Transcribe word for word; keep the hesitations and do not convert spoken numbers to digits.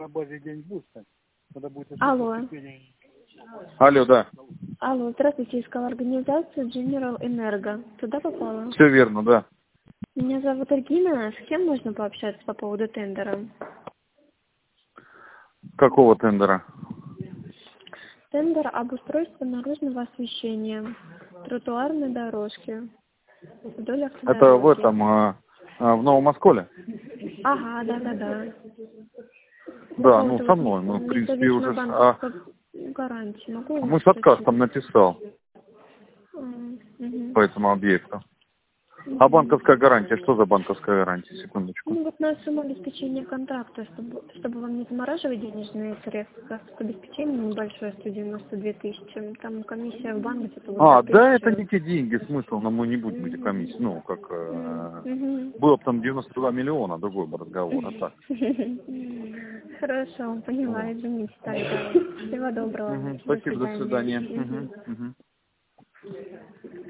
на базе День Буста. Когда будет Алло. Алло, да. Алло, здравствуйте, искала организацию General Energo. Туда попала? Все верно, да. Меня зовут Альгина. С кем можно пообщаться по поводу тендера? Какого тендера? Тендер об устройстве наружного освещения тротуарной дорожки вдоль автодороги. Это в этом, а, а, в Новом Осколе? Ага, да-да-да. Да, ну со мной. Мы, в принципе, уже... А, гарантии. Могу мы с отказом написал угу. по этому объекту. А банковская гарантия? Что за банковская гарантия? Секундочку. Ну, вот на сумму обеспечения контракта, чтобы, чтобы вам не замораживать денежные средства, с обеспечением небольшое, сто девяносто две тысячи, там комиссия в банке, это будет А, да, тысяча. это не те деньги, смысл, но мы не будем эти комиссии. Ну, как, э, Угу. было бы там девяносто два миллиона, другой бы разговор, а так. Хорошо, поняла, Вот. извините, тогда. Всего доброго. Угу, До спасибо, до свидания. свидания. Угу, угу.